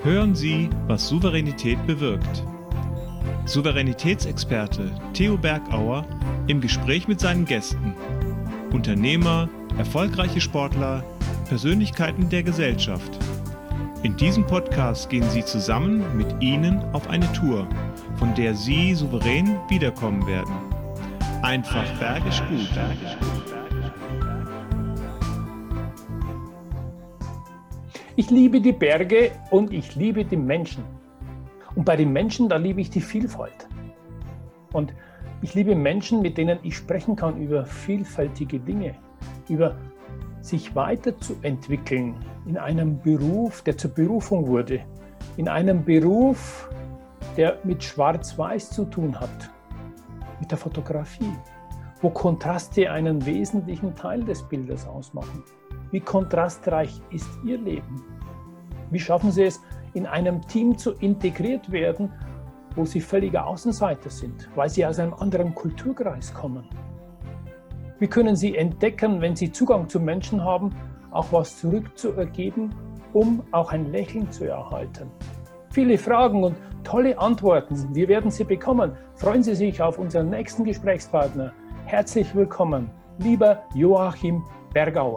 Hören Sie, was Souveränität bewirkt. Souveränitätsexperte Theo Bergauer im Gespräch mit seinen Gästen. Unternehmer, erfolgreiche Sportler, Persönlichkeiten der Gesellschaft. In diesem Podcast gehen Sie zusammen mit Ihnen auf eine Tour, von der Sie souverän wiederkommen werden. Einfach bergisch gut. Ich liebe die Berge und ich liebe die Menschen. Und bei den Menschen, da liebe ich die Vielfalt. Und ich liebe Menschen, mit denen ich sprechen kann über vielfältige Dinge, über sich weiterzuentwickeln in einem Beruf, der zur Berufung wurde, in einem Beruf, der mit Schwarz-Weiß zu tun hat, mit der Fotografie, wo Kontraste einen wesentlichen Teil des Bildes ausmachen. Wie kontrastreich ist Ihr Leben? Wie schaffen Sie es, in einem Team zu integriert werden, wo Sie völlige Außenseiter sind, weil Sie aus einem anderen Kulturkreis kommen? Wie können Sie entdecken, wenn Sie Zugang zu Menschen haben, auch was zurückzuergeben, um auch ein Lächeln zu erhalten? Viele Fragen und tolle Antworten. Wir werden sie bekommen. Freuen Sie sich auf unseren nächsten Gesprächspartner. Herzlich willkommen, lieber Joachim Bergauer.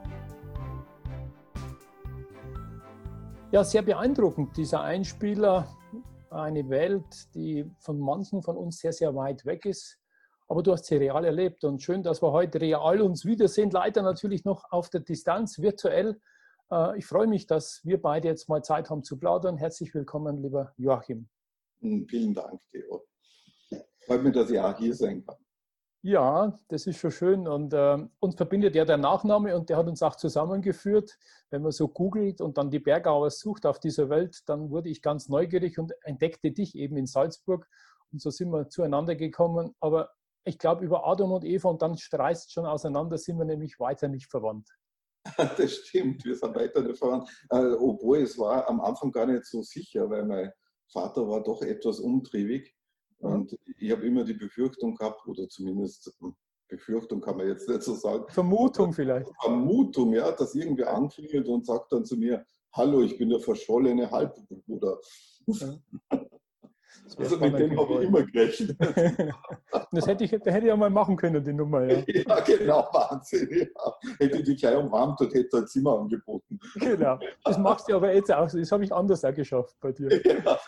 Ja, sehr beeindruckend, dieser Einspieler, eine Welt, die von manchen von uns sehr, sehr weit weg ist. Aber du hast sie real erlebt und schön, dass wir heute real uns wiedersehen. Leider natürlich noch auf der Distanz, virtuell. Ich freue mich, dass wir beide jetzt mal Zeit haben zu plaudern. Herzlich willkommen, lieber Joachim. Vielen Dank, Theo. Freut mich, dass ich auch hier sein kann. Ja, das ist schon schön und uns verbindet ja der Nachname und der hat uns auch zusammengeführt. Wenn man so googelt und dann die Bergauer sucht auf dieser Welt, dann wurde ich ganz neugierig und entdeckte dich eben in Salzburg und so sind wir zueinander gekommen. Aber ich glaube, über Adam und Eva und dann reißt schon auseinander, sind wir nämlich weiter nicht verwandt. Das stimmt, wir sind weiter nicht verwandt. Obwohl es war am Anfang gar nicht so sicher, weil mein Vater war doch etwas umtriebig. Und ich habe immer die Befürchtung gehabt, oder zumindest Befürchtung kann man jetzt nicht so sagen. Vermutung vielleicht. Vermutung, ja, dass irgendwer anklingelt und sagt dann zu mir, hallo, ich bin der verschollene Halbbruder. Ja. Also mit dem habe ich immer gerechnet. Das hätte ich ja mal machen können, die Nummer. Ja, ja genau, Wahnsinn. Ja. Hätte ich dich gleich umarmt und hätte ein Zimmer angeboten. Genau, das machst du aber jetzt auch so. Das habe ich anders auch geschafft bei dir. Ja.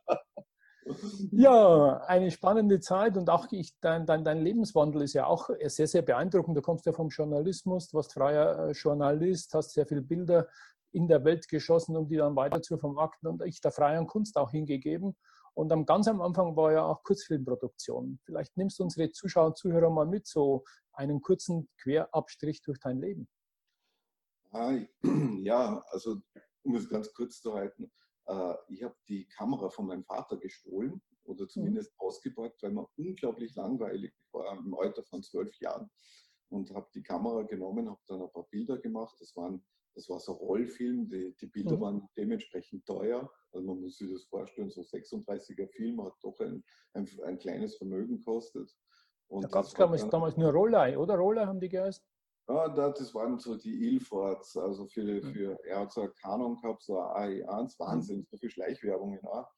Ja, eine spannende Zeit und auch dein Lebenswandel ist ja auch sehr, sehr beeindruckend. Du kommst ja vom Journalismus, du warst freier Journalist, hast sehr viele Bilder in der Welt geschossen, um die dann weiter zu vermarkten und ich der freien Kunst auch hingegeben. Und ganz am Anfang war ja auch Kurzfilmproduktion. Vielleicht nimmst du unsere Zuschauer und Zuhörer mal mit, so einen kurzen Querabstrich durch dein Leben. Ja, also um es ganz kurz zu halten. Ich habe die Kamera von meinem Vater gestohlen oder zumindest ausgeborgt, weil mir unglaublich langweilig war im Alter von 12 Jahren und habe die Kamera genommen, habe dann ein paar Bilder gemacht. Das war so Rollfilm, die Bilder waren dementsprechend teuer. Also man muss sich das vorstellen, so 36er Film hat doch ein kleines Vermögen gekostet. Und da gab es damals nur Rollei, oder? Rollei haben die geheißen? Ja, das waren so die Ilfords, also er hat so eine Canon gehabt, so eine AE1, Wahnsinn, so viel Schleichwerbung, ja.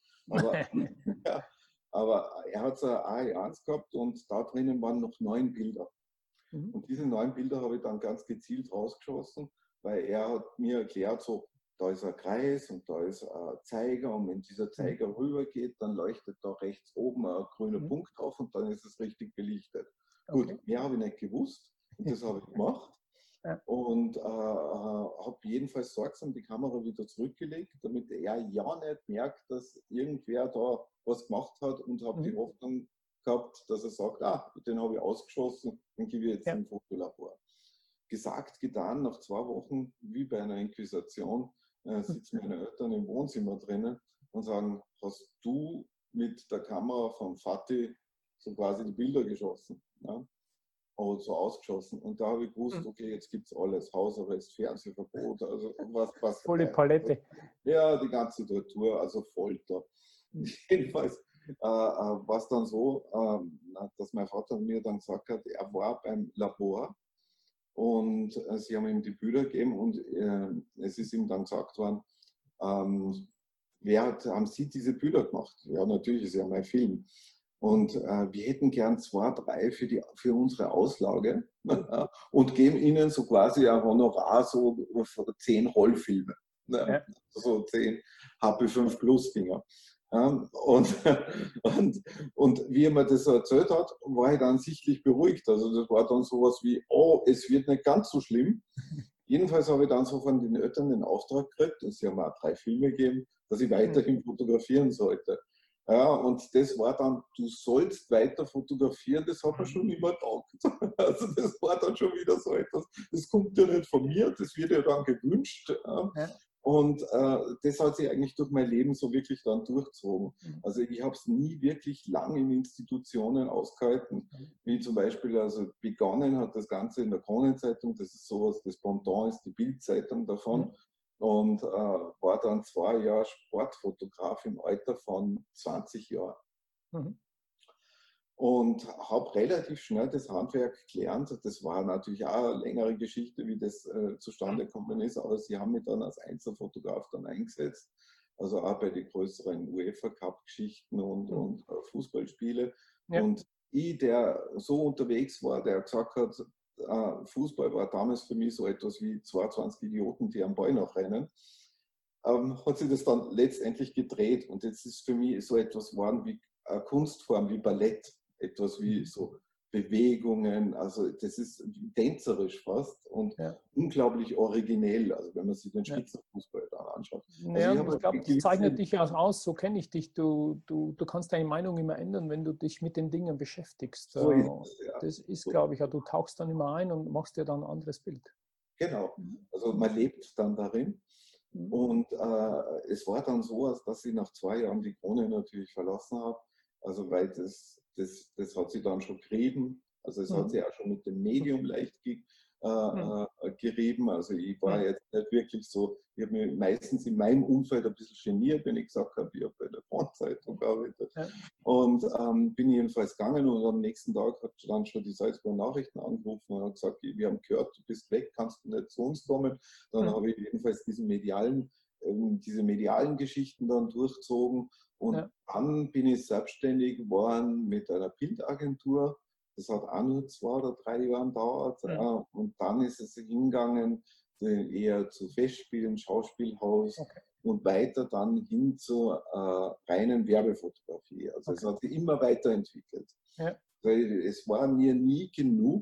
Aber er hat so eine AE1 gehabt und da drinnen waren noch 9 Bilder. Und diese 9 Bilder habe ich dann ganz gezielt rausgeschossen, weil er hat mir erklärt, so, da ist ein Kreis und da ist ein Zeiger und wenn dieser Zeiger rübergeht, dann leuchtet da rechts oben ein grüner Punkt auf und dann ist es richtig belichtet. Okay. Gut, mehr habe ich nicht gewusst. Und das habe ich gemacht und habe jedenfalls sorgsam die Kamera wieder zurückgelegt, damit er ja nicht merkt, dass irgendwer da was gemacht hat und habe die Hoffnung gehabt, dass er sagt, den habe ich ausgeschossen, den gebe ich jetzt im Fotolabor. Gesagt, getan, nach 2 Wochen, wie bei einer Inquisition, sitzen meine Eltern im Wohnzimmer drinnen und sagen, hast du mit der Kamera von Vati so quasi die Bilder geschossen? Ja? Oder so ausgeschossen. Und da habe ich gewusst, okay, jetzt gibt es alles. Hausarrest, Fernsehverbot, also was. Volle Palette. Ja, die ganze Tortur, also Folter. Jedenfalls war es dann so, dass mein Vater mir dann gesagt hat, er war beim Labor und sie haben ihm die Bilder gegeben und es ist ihm dann gesagt worden, haben Sie diese Bilder gemacht? Ja, natürlich, ist ja mein Film. Und wir hätten gern 2, 3 für unsere Auslage und geben Ihnen so quasi ein Honorar so für 10 Rollfilme. Ne? Ja. So 10 HP5 Plus Dinger. Und, und wie er mir das erzählt hat, war ich dann sichtlich beruhigt. Also das war dann sowas wie, oh, es wird nicht ganz so schlimm. Jedenfalls habe ich dann so von den Eltern den Auftrag gekriegt, und sie haben auch 3 Filme gegeben, dass ich weiterhin fotografieren sollte. Ja, und das war dann, du sollst weiter fotografieren, das hat man schon übertaugt. Also das war dann schon wieder so etwas, das kommt ja nicht von mir, das wird ja dann gewünscht. Ja. Und das hat sich eigentlich durch mein Leben so wirklich dann durchgezogen. Also ich habe es nie wirklich lang in Institutionen ausgehalten, wie zum Beispiel, also begonnen hat das Ganze in der Kronenzeitung, das ist sowas, das Pendant ist die Bildzeitung davon. Und war dann 2 Jahre Sportfotograf im Alter von 20 Jahren. Und habe relativ schnell das Handwerk gelernt. Das war natürlich auch eine längere Geschichte, wie das zustande gekommen ist, aber sie haben mich dann als Einzelfotograf dann eingesetzt, also auch bei den größeren UEFA-Cup-Geschichten und Fußballspiele. Ja. Und ich, der so unterwegs war, der gesagt hat, Fußball war damals für mich so etwas wie 22 Idioten, die am Ball noch rennen, hat sich das dann letztendlich gedreht. Und jetzt ist für mich so etwas geworden wie eine Kunstform, wie Ballett, etwas wie so Bewegungen, also das ist tänzerisch fast und unglaublich originell, also wenn man sich den Spitzenfußball da anschaut. Ja, also ich glaube, das zeichnet dich ja aus, so kenne ich dich, du kannst deine Meinung immer ändern, wenn du dich mit den Dingen beschäftigst. So ist es, ja. Das ist, glaube ich, du tauchst dann immer ein und machst dir dann ein anderes Bild. Genau, also man lebt dann darin. Und es war dann so, dass ich nach 2 Jahren die Krone natürlich verlassen habe, also weil das hat sie dann schon gerieben, also es hat sie auch schon mit dem Medium leicht gerieben, also ich war jetzt nicht wirklich so, ich habe mich meistens in meinem Umfeld ein bisschen geniert, wenn ich gesagt habe, ich habe bei der Kronenzeitung gearbeitet und bin jedenfalls gegangen und am nächsten Tag hat dann schon die Salzburger Nachrichten angerufen und hat gesagt, wir haben gehört, du bist weg, kannst du nicht zu uns kommen, dann habe ich jedenfalls diese medialen Geschichten dann durchgezogen. Und dann bin ich selbstständig geworden mit einer Bildagentur. Das hat auch nur 2 oder 3 Jahre gedauert. Und dann ist es hingegangen eher zu Festspielen, Schauspielhaus und weiter dann hin zur reinen Werbefotografie. Also es hat sich immer weiterentwickelt. Ja. Es war mir nie genug,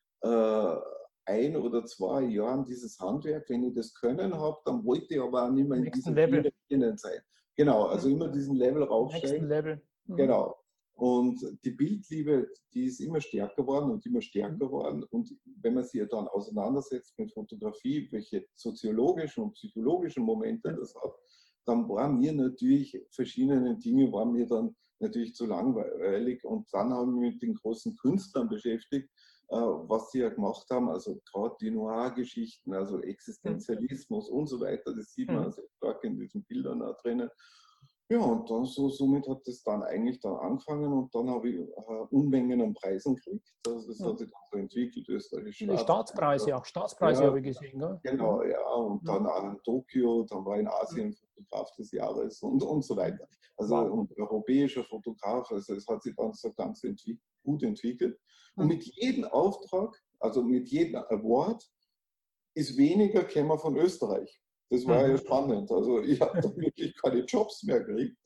1 oder 2 Jahren dieses Handwerk, wenn ich das können habe, dann wollte ich aber auch nicht mehr in diesem Level sein. Genau, also immer diesen Level raufsteigen. Level. Genau. Und die Bildliebe, die ist immer stärker geworden und immer stärker geworden. Und wenn man sich dann auseinandersetzt mit Fotografie, welche soziologischen und psychologischen Momente das hat, dann waren mir natürlich verschiedene Dinge, waren mir dann natürlich zu langweilig. Und dann habe ich mich mit den großen Künstlern beschäftigt, was sie ja gemacht haben, also gerade die Noir-Geschichten, also Existenzialismus und so weiter, das sieht man sehr stark in diesen Bildern auch drinnen. Ja, und dann somit hat das dann eigentlich angefangen und dann habe ich Unmengen an Preisen gekriegt. Also das hat sich dann so entwickelt, österreichische Staatspreise habe ich gesehen. Gell? Genau, ja, und dann auch in Tokio, dann war in Asien Fotograf des Jahres und so weiter. Also und europäischer Fotograf, also es hat sich dann so ganz gut entwickelt. Und mit jedem Auftrag, also mit jedem Award, ist weniger gekommen von Österreich. Das war ja spannend. Also ich habe da wirklich keine Jobs mehr gekriegt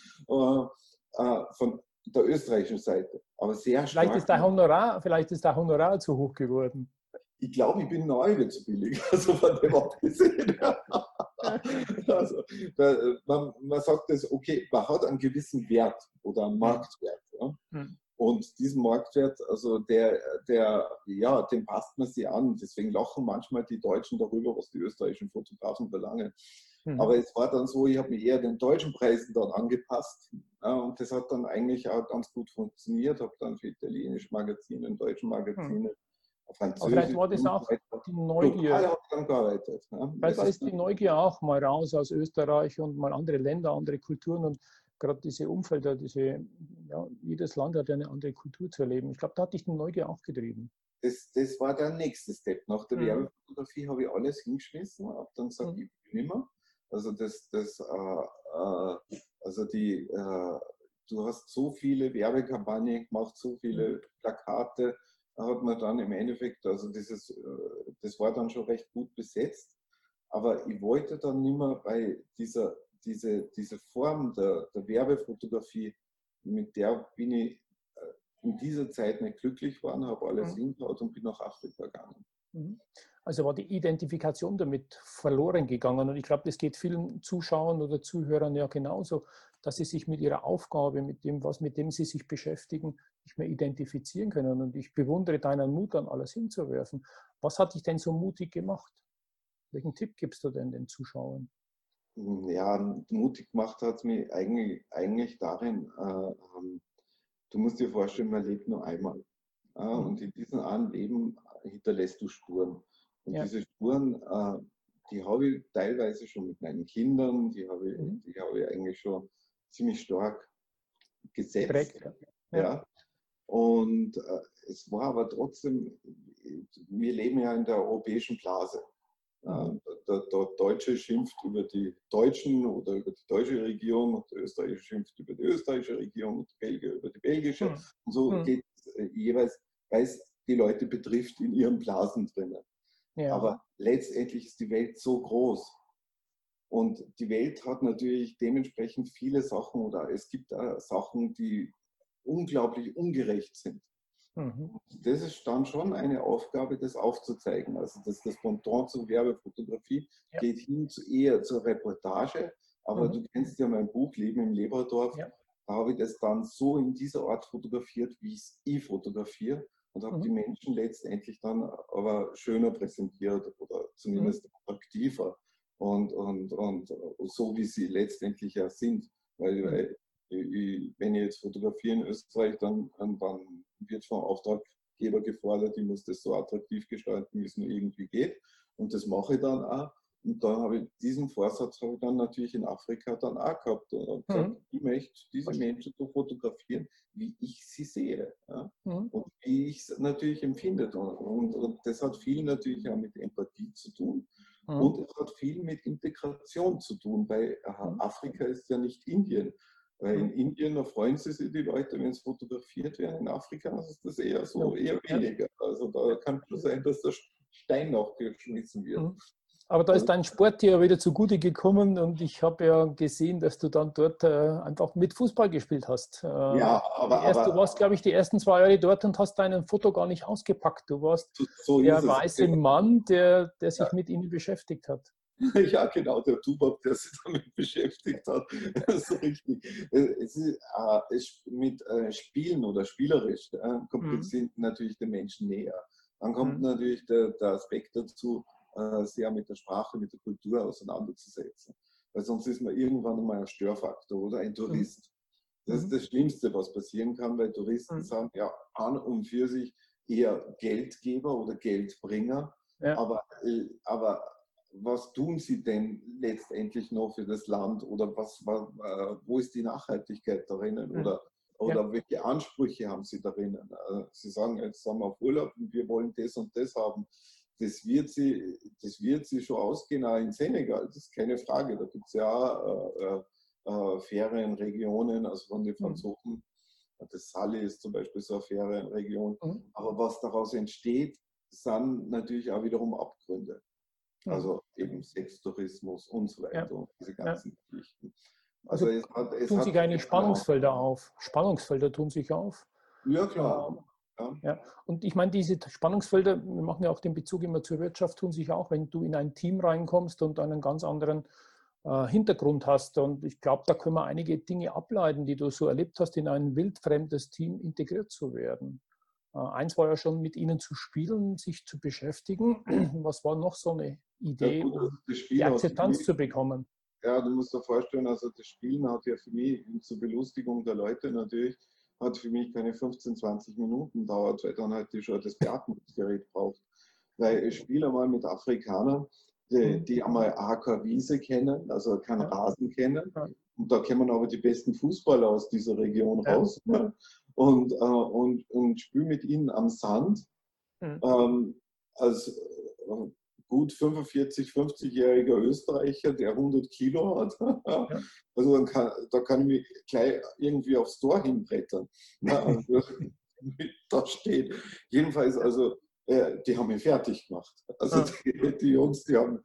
von der österreichischen Seite. Aber sehr stark. Vielleicht ist dein Honorar zu hoch geworden. Ich glaube, ich bin neu zu billig. Also von dem abgesehen. Also, man sagt das, okay, man hat einen gewissen Wert oder einen Marktwert. Ja? Und diesen Marktwert, also dem passt man sich an. Deswegen lachen manchmal die Deutschen darüber, was die österreichischen Fotografen verlangen. Aber es war dann so, ich habe mich eher den deutschen Preisen dann angepasst. Und das hat dann eigentlich auch ganz gut funktioniert. Habe dann für italienische Magazine, deutsche Magazine, französische. Vielleicht war das auch die Neugier. Lokal habe ich dann gearbeitet. Vielleicht war es die Neugier auch mal raus aus Österreich und mal andere Länder, andere Kulturen und gerade diese Umfelder, jedes Land hat ja eine andere Kultur zu erleben. Ich glaube, da hat dich die Neugier auch getrieben. Das war der nächste Step. Nach der Werbefotografie habe ich alles hingeschmissen, habe dann gesagt, ich will nicht mehr. Also das also du hast so viele Werbekampagnen gemacht, so viele Plakate, da hat man dann im Endeffekt, also das war dann schon recht gut besetzt, aber ich wollte dann nicht mehr bei diese Form der Werbefotografie, mit der bin ich in dieser Zeit nicht glücklich geworden, habe alles hingehaut und bin nach Afrika gegangen. Also war die Identifikation damit verloren gegangen. Und ich glaube, das geht vielen Zuschauern oder Zuhörern ja genauso, dass sie sich mit ihrer Aufgabe, mit dem sie sich beschäftigen, nicht mehr identifizieren können. Und ich bewundere deinen Mut, dann alles hinzuwerfen. Was hat dich denn so mutig gemacht? Welchen Tipp gibst du denn den Zuschauern? Ja, mutig gemacht hat es mich eigentlich darin, du musst dir vorstellen, man lebt nur einmal. Und in diesem einen Leben hinterlässt du Spuren. Und diese Spuren, die habe ich teilweise schon mit meinen Kindern, die habe ich eigentlich schon ziemlich stark gesetzt. Ja. Und es war aber trotzdem, wir leben ja in der europäischen Blase. Der Deutsche schimpft über die Deutschen oder über die deutsche Regierung und der Österreicher schimpft über die österreichische Regierung und die Belgier über die belgische. Und so geht es jeweils, weil es die Leute betrifft, in ihren Blasen drinnen. Ja. Aber letztendlich ist die Welt so groß. Und die Welt hat natürlich dementsprechend viele Sachen oder es gibt Sachen, die unglaublich ungerecht sind. Das ist dann schon eine Aufgabe, das aufzuzeigen. Also das Pendant zur Werbefotografie geht eher zur Reportage. Aber du kennst ja mein Buch Leben im Leberdorf. Ja. Da habe ich das dann so in dieser Art fotografiert, wie ich fotografiere. Und habe die Menschen letztendlich dann aber schöner präsentiert oder zumindest attraktiver. Und so, wie sie letztendlich ja sind. Weil wenn ich jetzt fotografiere in Österreich, dann wird vom Auftraggeber gefordert, ich muss das so attraktiv gestalten, wie es nur irgendwie geht. Und das mache ich dann auch. Und dann habe ich diesen Vorsatz habe ich dann natürlich in Afrika dann auch gehabt. Und gesagt, ich möchte diese Menschen so fotografieren, wie ich sie sehe. Ja? Und wie ich es natürlich empfinde. Und das hat viel natürlich auch mit Empathie zu tun. Und es hat viel mit Integration zu tun, weil Afrika ist ja nicht Indien. Weil in Indien erfreuen sich die Leute, wenn es fotografiert werden. In Afrika ist das eher so, eher weniger. Also da kann es sein, dass der Stein noch geschmissen wird. Aber da ist dein Sport dir wieder zugute gekommen und ich habe ja gesehen, dass du dann dort einfach mit Fußball gespielt hast. Ja, du warst, glaube ich, die ersten 2 Jahre dort und hast deinen Foto gar nicht ausgepackt. Du warst der weiße Mann, der sich mit ihnen beschäftigt hat. Ja, genau, der Tubab, der sich damit beschäftigt hat. Das ist richtig. Es ist mit Spielen oder spielerisch sind natürlich den Menschen näher. Dann kommt natürlich der Aspekt dazu, sehr mit der Sprache, mit der Kultur auseinanderzusetzen. Weil sonst ist man irgendwann einmal ein Störfaktor oder ein Tourist. Das ist das Schlimmste, was passieren kann, weil Touristen sind ja an und für sich eher Geldgeber oder Geldbringer. Ja. Aber was tun sie denn letztendlich noch für das Land oder wo ist die Nachhaltigkeit darin oder welche Ansprüche haben sie darin? Sie sagen, jetzt sind wir auf Urlaub und wir wollen das und das haben. Das wird sie schon ausgehen, auch in Senegal, das ist keine Frage. Da gibt es ja Ferienregionen, also von den Franzosen. Das Sali ist zum Beispiel so eine Ferienregion. Aber was daraus entsteht, sind natürlich auch wiederum Abgründe. Also eben Sextourismus und so weiter und diese ganzen Geschichten. Also es tun sich eigentlich Spannungsfelder auf. Spannungsfelder tun sich auf. Ja, klar. Ja. Und ich meine, diese Spannungsfelder, wir machen ja auch den Bezug immer zur Wirtschaft, tun sich auch, wenn du in ein Team reinkommst und einen ganz anderen Hintergrund hast. Und ich glaube, da können wir einige Dinge ableiten, die du so erlebt hast, in ein wildfremdes Team integriert zu werden. Eins war ja schon, mit ihnen zu spielen, sich zu beschäftigen. Was war noch so eine Idee, um die Akzeptanz zu bekommen? Ja, du musst dir vorstellen, also das Spielen hat ja für mich zur Belustigung der Leute natürlich, hat für mich keine 15, 20 Minuten dauert, weil dann halt schon das Beatmungsgerät braucht. Weil ich spiele einmal mit Afrikanern, die einmal auch keine Wiese kennen, also keinen Rasen kennen. Und da kommen aber die besten Fußballer aus dieser Region raus. Ne? Und spiele mit ihnen am Sand. Als gut 45, 50-jähriger Österreicher, der 100 Kilo hat. Ja. Also da kann ich mich gleich irgendwie aufs Tor hinbrettern. Ja, also, da steht. Jedenfalls, also, die haben mich fertig gemacht. Also die Jungs, die haben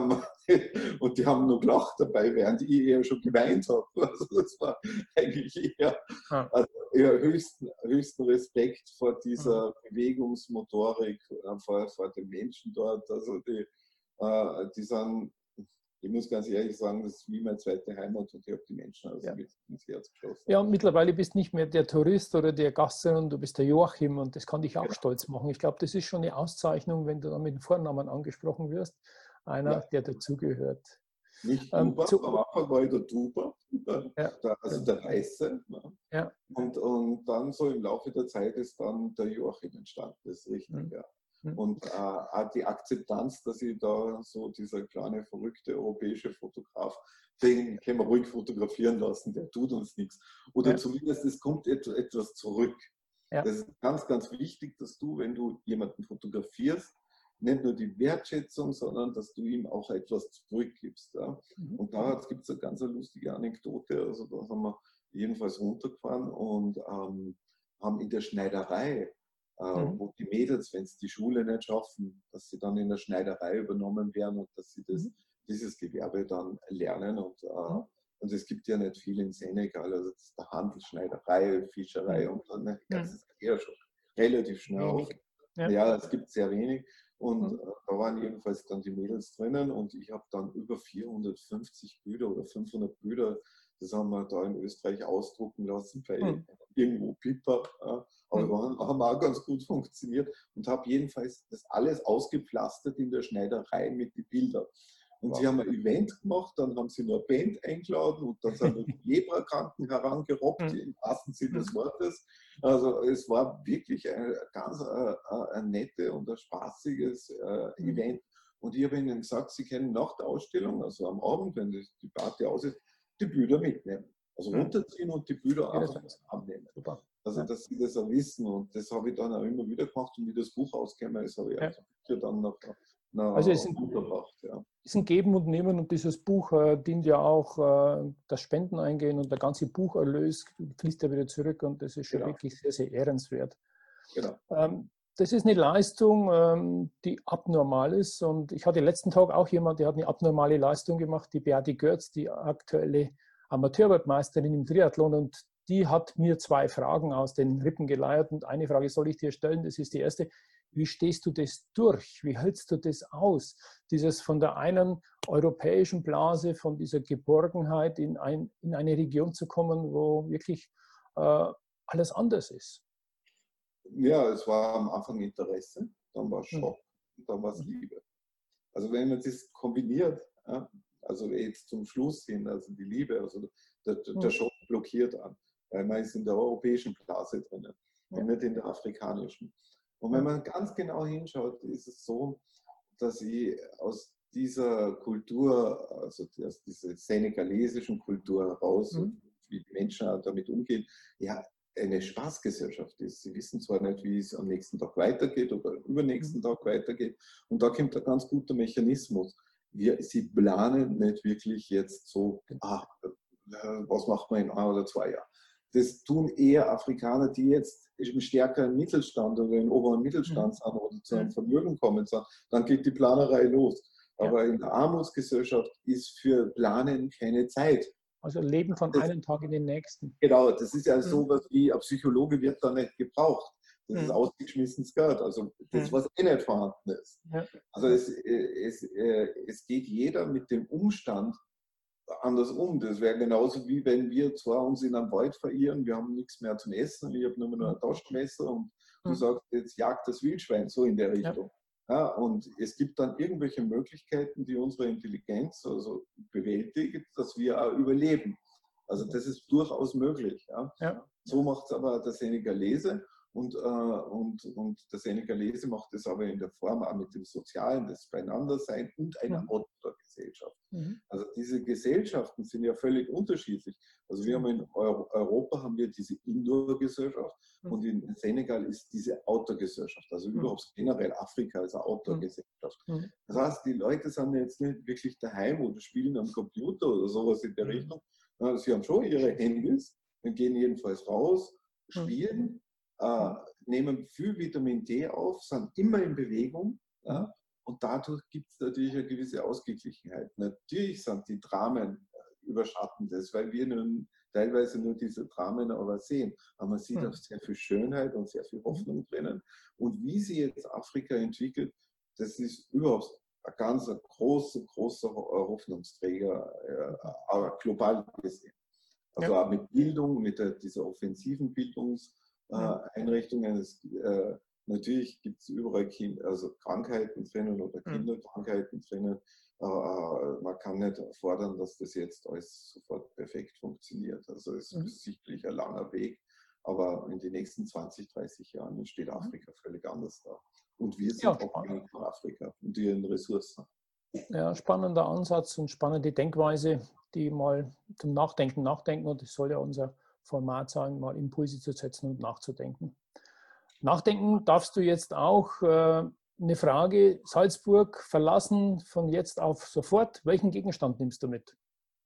und die haben nur gelacht dabei, während ich eher schon geweint habe. Also das war eigentlich also eher höchsten Respekt vor dieser Bewegungsmotorik, vor den Menschen dort. Also die sind, ich muss ganz ehrlich sagen, das ist wie meine zweite Heimat und ich habe die Menschen also mit ins Herz geschlossen. Ja, und mittlerweile bist du nicht mehr der Tourist oder der Gast, sondern du bist der Joachim und das kann dich auch stolz machen. Ich glaube, das ist schon eine Auszeichnung, wenn du dann mit dem Vornamen angesprochen wirst. Einer, der dazugehört. Nicht Duba, am Anfang war ich der Duba, also der Weiße. Ja. Und dann so im Laufe der Zeit ist dann der Joachim entstanden, das ist richtig, ja. Und auch die Akzeptanz, dass ich da so dieser kleine, verrückte europäische Fotograf, den können wir ruhig fotografieren lassen, der tut uns nichts. Oder zumindest es kommt etwas zurück. Ja. Das ist ganz, ganz wichtig, dass du, wenn du jemanden fotografierst, nicht nur die Wertschätzung, sondern dass du ihm auch etwas zurückgibst. Ja? Und da gibt es eine ganz lustige Anekdote. Also da haben wir jedenfalls runtergefahren und haben in der Schneiderei, wo die Mädels, wenn sie die Schule nicht schaffen, dass sie dann in der Schneiderei übernommen werden und dass sie dieses Gewerbe dann lernen. Und es gibt ja nicht viel in Senegal, also das ist der Handel, Schneiderei, Fischerei und dann das ist eher schon relativ schnell auf. Ja, es gibt sehr wenig. Und da waren jedenfalls dann die Mädels drinnen und ich habe dann über 450 Bilder oder 500 Bilder, das haben wir da in Österreich ausdrucken lassen, bei irgendwo Piper. Aber haben auch ganz gut funktioniert und habe jedenfalls das alles ausgepflastert in der Schneiderei mit den Bildern. Und sie haben ein Event gemacht, dann haben sie noch eine Band eingeladen und dann sind die Leprakranken herangerobbt, im wahrsten Sinne des Wortes. Also es war wirklich ein ganz ein nette und ein spaßiges Event. Und ich habe ihnen gesagt, sie können nach der Ausstellung, also am Abend, wenn die Party aus ist, die Bilder mitnehmen. Also runterziehen und die Bilder einfach abnehmen. Super. Also dass sie das auch wissen und das habe ich dann auch immer wieder gemacht und wie das Buch rausgekommen ist, habe ich also dann noch also es ist ein Geben und Nehmen und dieses Buch dient ja auch das Spenden eingehen und der ganze Bucherlös fließt ja wieder zurück und das ist schon wirklich sehr, sehr ehrenswert. Genau. Das ist eine Leistung, die abnormal ist und ich hatte letzten Tag auch jemand, der hat eine abnormale Leistung gemacht, die Beate Görz, die aktuelle Amateurweltmeisterin im Triathlon und die hat mir 2 Fragen aus den Rippen geleiert und eine Frage soll ich dir stellen, das ist die erste. Wie stehst du das durch? Wie hältst du das aus? Dieses von der einen europäischen Blase, von dieser Geborgenheit in eine Region zu kommen, wo wirklich alles anders ist. Ja, es war am Anfang Interesse, dann war es Schock und dann war es Liebe. Also wenn man das kombiniert, also jetzt zum Schluss hin, also die Liebe, also der Schock blockiert an, weil man ist in der europäischen Blase drinnen und nicht in der afrikanischen. Und wenn man ganz genau hinschaut, ist es so, dass ich aus dieser Kultur, also aus dieser senegalesischen Kultur heraus, wie die Menschen damit umgehen, ja, eine Spaßgesellschaft ist. Sie wissen zwar nicht, wie es am nächsten Tag weitergeht oder übernächsten Tag weitergeht. Und da kommt ein ganz guter Mechanismus. Sie planen nicht wirklich jetzt so, was macht man in 1 oder 2 Jahren. Das tun eher Afrikaner, die jetzt im stärkeren Mittelstand oder im oberen Mittelstand sind oder zu einem Vermögen kommen, dann geht die Planerei los. Aber in der Armutsgesellschaft ist für Planen keine Zeit. Also Leben von einem Tag in den nächsten. Genau, das ist ja sowas wie, ein Psychologe wird da nicht gebraucht. Das ist ausgeschmissenes Geld, also das, was nicht vorhanden ist. Ja. Also es geht jeder mit dem Umstand anders um. Das wäre genauso wie wenn wir zwar uns in einem Wald verirren, wir haben nichts mehr zum Essen, ich habe nur noch ein Taschenmesser und du sagst, jetzt jagt das Wildschwein, so in der Richtung. Ja, und es gibt dann irgendwelche Möglichkeiten, die unsere Intelligenz also bewältigt, dass wir auch überleben. Also das ist durchaus möglich. Ja. Ja. So macht es aber der Senegalese und der Senegalese macht es aber in der Form auch mit dem Sozialen, das Beieinandersein und einer Gesellschaft. Also diese Gesellschaften sind ja völlig unterschiedlich. Also wir haben in Europa haben wir diese Indoor-Gesellschaft und in Senegal ist diese Outdoor-Gesellschaft. Also überhaupt generell Afrika ist eine Outdoor-Gesellschaft. Das heißt, die Leute sind jetzt nicht wirklich daheim oder spielen am Computer oder sowas in der Richtung. Sie haben schon ihre Handys und gehen jedenfalls raus, spielen, nehmen viel Vitamin D auf, sind immer in Bewegung. Ja? Und dadurch gibt es natürlich eine gewisse Ausgeglichenheit. Natürlich sind die Dramen überschatten das, weil wir nun teilweise nur diese Dramen aber sehen. Aber man sieht auch sehr viel Schönheit und sehr viel Hoffnung drinnen. Und wie sich jetzt Afrika entwickelt, das ist überhaupt ein ganz großer Hoffnungsträger, global gesehen. Also auch mit Bildung, mit dieser offensiven Bildungseinrichtungen. Natürlich gibt es überall Krankheiten drinnen oder Kinderkrankheiten drinnen. Man kann nicht fordern, dass das jetzt alles sofort perfekt funktioniert. Also es ist sicherlich ein langer Weg, aber in den nächsten 20, 30 Jahren steht Afrika völlig anders da. Und wir sind abhängig von Afrika und ihren Ressourcen. Ja, spannender Ansatz und spannende Denkweise, die mal zum Nachdenken. Und es soll ja unser Format sein, mal Impulse zu setzen und nachzudenken. Nachdenken darfst du jetzt auch. Eine Frage: Salzburg verlassen von jetzt auf sofort. Welchen Gegenstand nimmst du mit?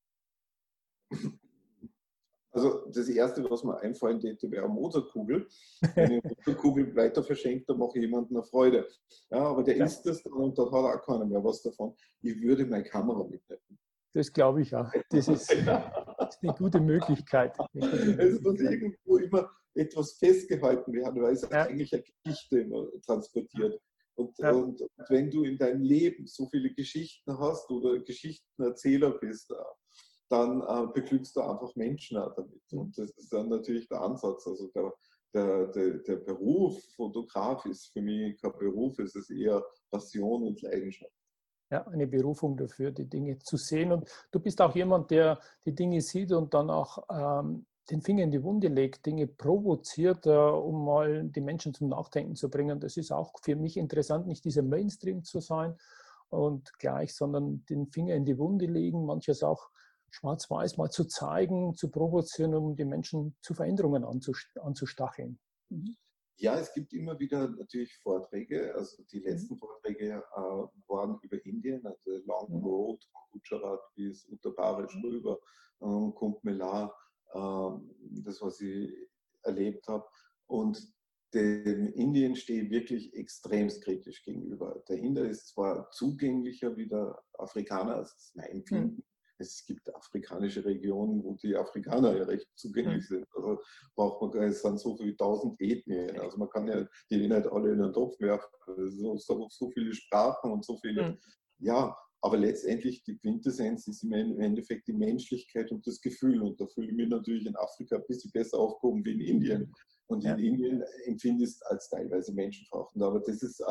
Also das Erste, was mir einfallen täte, wäre eine Motorkugel. Wenn ich eine Motorkugel weiter verschenkt, dann mache ich jemandem eine Freude. Ja, aber der isst das dann und da hat auch keiner mehr was davon. Ich würde meine Kamera mitnehmen. Das glaube ich auch. Das ist eine gute Möglichkeit. Es muss irgendwo immer etwas festgehalten werden, weil es eigentlich eine Geschichte transportiert. Und wenn du in deinem Leben so viele Geschichten hast oder Geschichtenerzähler bist, dann beglückst du einfach Menschen auch damit. Und das ist dann natürlich der Ansatz. Also der Beruf Fotograf ist für mich kein Beruf, es ist eher Passion und Leidenschaft. Ja, eine Berufung dafür, die Dinge zu sehen. Und du bist auch jemand, der die Dinge sieht und dann auch den Finger in die Wunde legt, Dinge provoziert, um mal die Menschen zum Nachdenken zu bringen. Das ist auch für mich interessant, nicht dieser Mainstream zu sein und gleich, sondern den Finger in die Wunde legen, manches auch schwarz-weiß mal zu zeigen, zu provozieren, um die Menschen zu Veränderungen anzustacheln. Ja, es gibt immer wieder natürlich Vorträge. Also die letzten Vorträge waren über Indien, also Long Road von Gujarat bis Uttar Pradesh rüber, Kumbh Mela, das, was ich erlebt habe. Und dem Indien stehe ich wirklich extremst kritisch gegenüber. Der Inder ist zwar zugänglicher wie der Afrikaner, das ist mein Empfinden. Es gibt afrikanische Regionen, wo die Afrikaner ja recht zugänglich sind. Also braucht man gar nicht, es sind so viele 1000 Ethnien. Also man kann ja die nicht alle in den Topf werfen. So viele Sprachen und so viele. Ja, aber letztendlich die Quintessenz ist im Endeffekt die Menschlichkeit und das Gefühl. Und da fühle ich mich natürlich in Afrika ein bisschen besser aufgehoben wie in Indien. Und in Indien empfinde ich es als teilweise menschenverachtend. Aber das ist,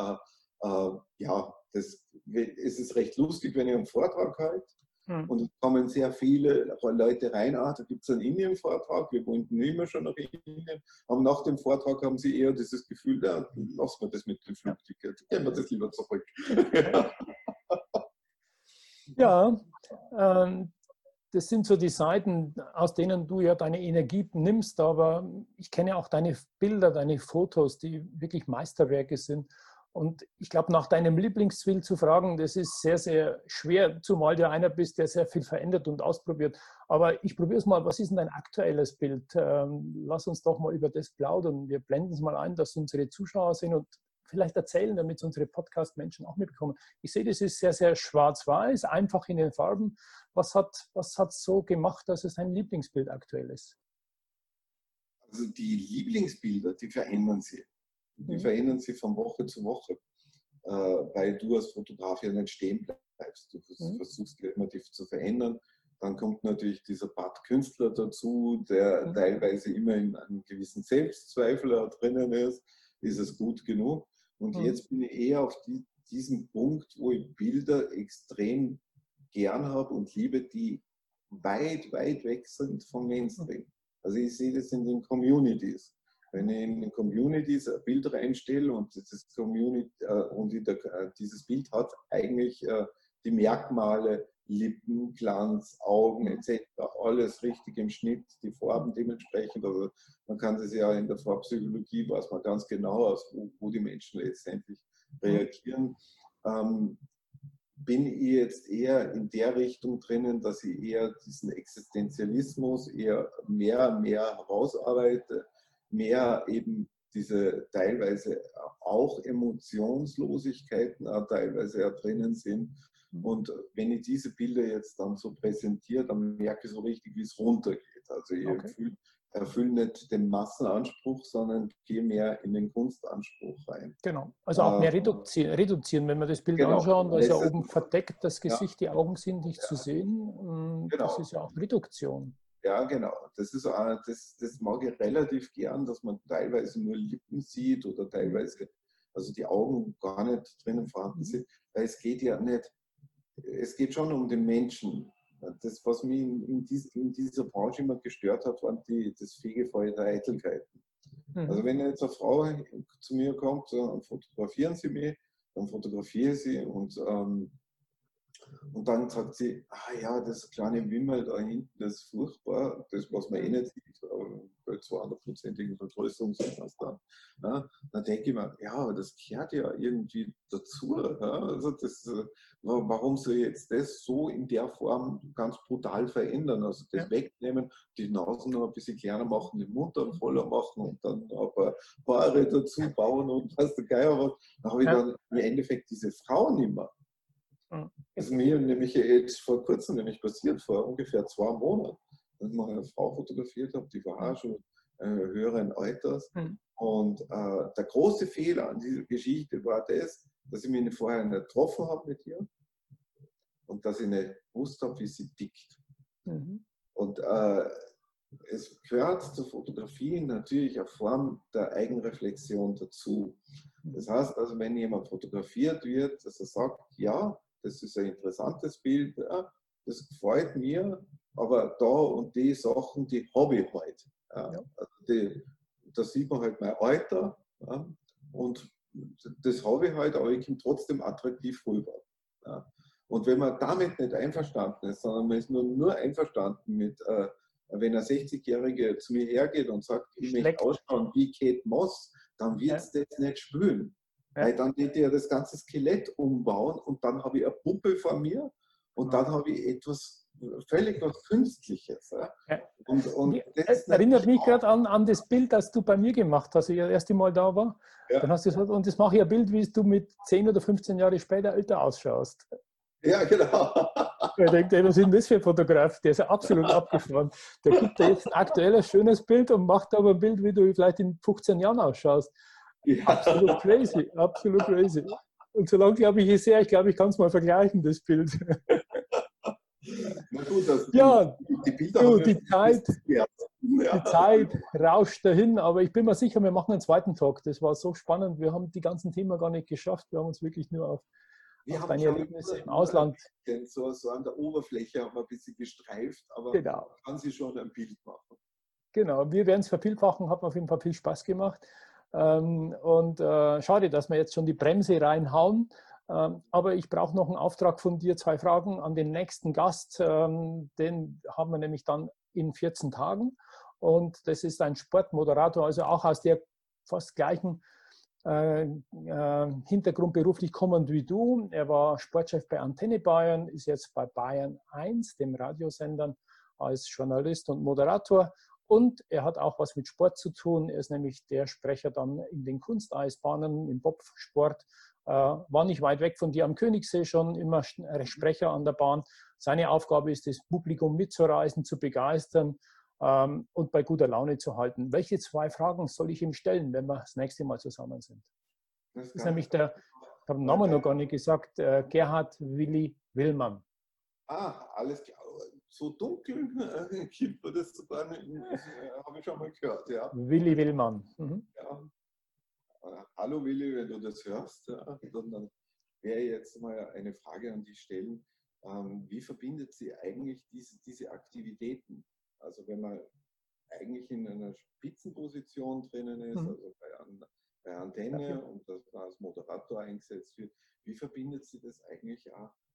es ist recht lustig, wenn ich einen Vortrag halte. Und es kommen sehr viele Leute rein, da gibt es einen Indien-Vortrag, wir wollten immer schon nach Indien, aber nach dem Vortrag haben sie eher dieses Gefühl, ja, lassen wir das mit dem Flugticket, gehen wir das lieber zurück. Ja, das sind so die Seiten, aus denen du ja deine Energie nimmst, aber ich kenne auch deine Bilder, deine Fotos, die wirklich Meisterwerke sind. Und ich glaube, nach deinem Lieblingsbild zu fragen, das ist sehr, sehr schwer, zumal du einer bist, der sehr viel verändert und ausprobiert. Aber ich probiere es mal, was ist denn dein aktuelles Bild? Lass uns doch mal über das plaudern. Wir blenden es mal ein, dass unsere Zuschauer sind und vielleicht erzählen, damit es unsere Podcast-Menschen auch mitbekommen. Ich sehe, das ist sehr, sehr schwarz-weiß, einfach in den Farben. Was hat so gemacht, dass es dein Lieblingsbild aktuell ist? Also die Lieblingsbilder, die verändern sich. Die verändern sich von Woche zu Woche, weil du als Fotograf ja nicht stehen bleibst. Du versuchst immer dich zu verändern. Dann kommt natürlich dieser Part Künstler dazu, der teilweise immer in einem gewissen Selbstzweifel drinnen ist. Ist es gut genug? Und jetzt bin ich eher auf diesem Punkt, wo ich Bilder extrem gern habe und liebe, die weit, weit weg sind vom Mainstream. Also ich sehe das in den Communities. Wenn ich in den Communities ein Bild reinstelle und dieses Bild hat eigentlich die Merkmale, Lippen, Glanz, Augen etc. alles richtig im Schnitt, die Farben dementsprechend. Also man kann das ja in der Farbpsychologie, weiß man ganz genau aus, wo die Menschen letztendlich reagieren. Bin ich jetzt eher in der Richtung drinnen, dass ich eher diesen Existenzialismus eher mehr herausarbeite, mehr eben diese teilweise auch Emotionslosigkeiten teilweise ja drinnen sind. Und wenn ich diese Bilder jetzt dann so präsentiere, dann merke ich so richtig, wie es runtergeht. Also ich erfülle nicht den Massenanspruch, sondern gehe mehr in den Kunstanspruch rein. Genau, also auch mehr reduzieren, wenn wir das Bild anschauen, da ist ja oben verdeckt das Gesicht, die Augen sind nicht zu sehen. Das ist ja auch Reduktion. Ja, genau. Das mag ich relativ gern, dass man teilweise nur Lippen sieht oder teilweise, also die Augen gar nicht drinnen vorhanden sind, weil es geht ja nicht, es geht schon um den Menschen. Das, was mich in dieser Branche immer gestört hat, waren das Fegefeuer der Eitelkeiten. Also wenn jetzt eine Frau zu mir kommt, fotografieren Sie mich, dann fotografiere ich sie und dann sagt sie, ja, das kleine Wimmel da hinten, das ist furchtbar, das, was man nicht sieht, bei 200%igen Vergrößerung sieht man es dann. Ja, dann denke ich mir, ja, aber das gehört ja irgendwie dazu. Ja, also warum soll ich jetzt das so in der Form ganz brutal verändern? Also das wegnehmen, die Nase noch ein bisschen kleiner machen, den Mund dann voller machen und dann ein paar Haare dazu bauen und was der Geier was. Dann habe ich dann im Endeffekt diese Frau nicht mehr. Das ist mir nämlich jetzt vor kurzem passiert, vor ungefähr 2 Monaten, dass ich mal eine Frau fotografiert habe, die war auch schon höheren Alters. Und der große Fehler an dieser Geschichte war das, dass ich mich vorher nicht getroffen habe mit ihr und dass ich nicht gewusst habe, wie sie tickt. Und es gehört zur Fotografie natürlich eine Form der Eigenreflexion dazu. Das heißt also, wenn jemand fotografiert wird, dass er sagt, ja, das ist ein interessantes Bild, ja, das gefällt mir, aber da und die Sachen, die habe ich halt. Ja. Also da sieht man halt mein Alter, ja, und das habe ich halt, aber ich komme trotzdem attraktiv rüber. Ja. Und wenn man damit nicht einverstanden ist, sondern man ist nur einverstanden mit, wenn ein 60-Jähriger zu mir hergeht und sagt, ich möchte ausschauen wie Kate Moss, dann wird es das nicht spüren. Weil dann wird ja das ganze Skelett umbauen und dann habe ich eine Puppe vor mir und dann habe ich etwas völlig was Künstliches. Ja? Und das erinnert mich gerade an das Bild, das du bei mir gemacht hast, als ich das erste Mal da war. Ja. Dann hast du gesagt, und das mache ich ein Bild, wie du mit 10 oder 15 Jahre später älter ausschaust. Ja, genau. Ich denke, was ist denn das für ein Fotograf? Der ist ja absolut abgefahren. Der gibt dir jetzt aktuell ein schönes Bild und macht aber ein Bild, wie du vielleicht in 15 Jahren ausschaust. Ja. Absolut crazy, absolut crazy. Und solange, glaube ich sehe, ich glaube, ich kann es mal vergleichen, das Bild. Na gut, also die Bilder die Zeit rauscht dahin, aber ich bin mir sicher, wir machen einen zweiten Tag. Das war so spannend. Wir haben die ganzen Themen gar nicht geschafft. Wir haben uns wirklich nur auf deine Erlebnisse im Ausland. So an der Oberfläche haben wir ein bisschen gestreift, aber genau. Man kann sich schon ein Bild machen. Genau, wir werden es vervielfachen, hat mir auf jeden Fall viel Spaß gemacht. Und schade, dass wir jetzt schon die Bremse reinhauen. Aber ich brauche noch einen Auftrag von dir, 2 Fragen an den nächsten Gast. Den haben wir nämlich dann in 14 Tagen. Und das ist ein Sportmoderator, also auch aus der fast gleichen Hintergrund beruflich kommend wie du. Er war Sportchef bei Antenne Bayern, ist jetzt bei Bayern 1, dem Radiosendern, als Journalist und Moderator. Und er hat auch was mit Sport zu tun. Er ist nämlich der Sprecher dann in den Kunsteisbahnen, im Bobsport. War nicht weit weg von dir am Königssee schon, immer Sprecher an der Bahn. Seine Aufgabe ist es, das Publikum mitzureißen, zu begeistern und bei guter Laune zu halten. Welche 2 Fragen soll ich ihm stellen, wenn wir das nächste Mal zusammen sind? Das ist nämlich ich habe den Namen noch gar nicht gesagt, Gerhard Willi Willmann. Alles klar. So dunkel gibt man das sogar nicht, habe ich schon mal gehört. Ja. Willi Willmann. Ja. Hallo Willi, wenn du das hörst, dann wäre jetzt mal eine Frage an dich stellen. Wie verbindet sie eigentlich diese Aktivitäten? Also wenn man eigentlich in einer Spitzenposition drinnen ist, also bei Antenne und dass man als Moderator eingesetzt wird, wie verbindet sie das eigentlich auch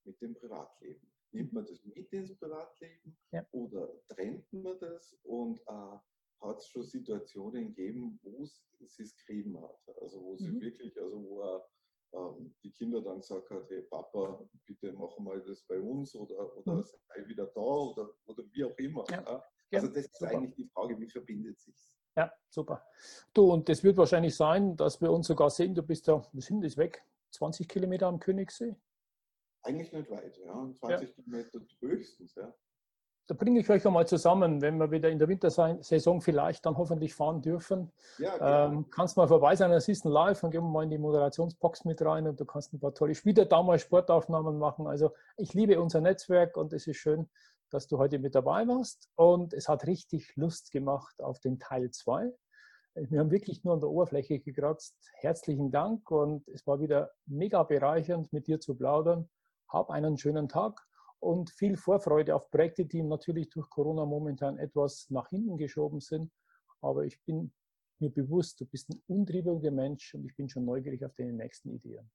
mit dem Privatleben. Nimmt man das mit ins Privatleben oder trennt man das? Und hat es schon Situationen gegeben, wo es sich geschrieben hat? Also wo sie wirklich, also wo die Kinder dann gesagt hat, hey Papa, bitte mach mal das bei uns oder sei wieder da oder wie auch immer. Ja. Also das ist eigentlich die Frage, wie verbindet sich's? Ja, super. Du, und das wird wahrscheinlich sein, dass wir uns sogar sehen, du bist ja, wir sind das weg, 20 Kilometer am Königssee? Eigentlich nicht weit, ja, 20 Kilometer höchstens, ja. Da bringe ich euch einmal zusammen, wenn wir wieder in der Wintersaison vielleicht dann hoffentlich fahren dürfen. Ja, kannst mal vorbei sein, das ist ein Live, dann gehen wir mal in die Moderationsbox mit rein und du kannst ein paar tolle Spiele da mal Sportaufnahmen machen. Also ich liebe unser Netzwerk und es ist schön, dass du heute mit dabei warst. Und es hat richtig Lust gemacht auf den Teil 2. Wir haben wirklich nur an der Oberfläche gekratzt. Herzlichen Dank und es war wieder mega bereichernd, mit dir zu plaudern. Hab einen schönen Tag. Und viel Vorfreude auf Projekte, die natürlich durch Corona momentan etwas nach hinten geschoben sind. Aber ich bin mir bewusst, du bist ein untriebeliger Mensch und ich bin schon neugierig auf deine nächsten Ideen.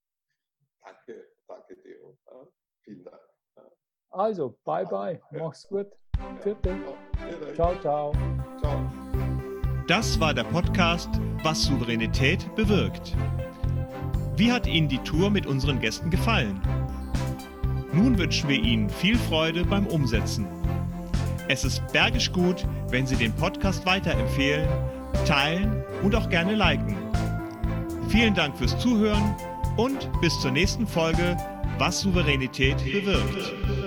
Danke Theo. Vielen Dank. Also, bye. Mach's gut. Vierte. Ciao, ciao. Ciao. Das war der Podcast Was Souveränität bewirkt. Wie hat Ihnen die Tour mit unseren Gästen gefallen? Nun wünschen wir Ihnen viel Freude beim Umsetzen. Es ist bergisch gut, wenn Sie den Podcast weiterempfehlen, teilen und auch gerne liken. Vielen Dank fürs Zuhören und bis zur nächsten Folge Was Souveränität bewirkt.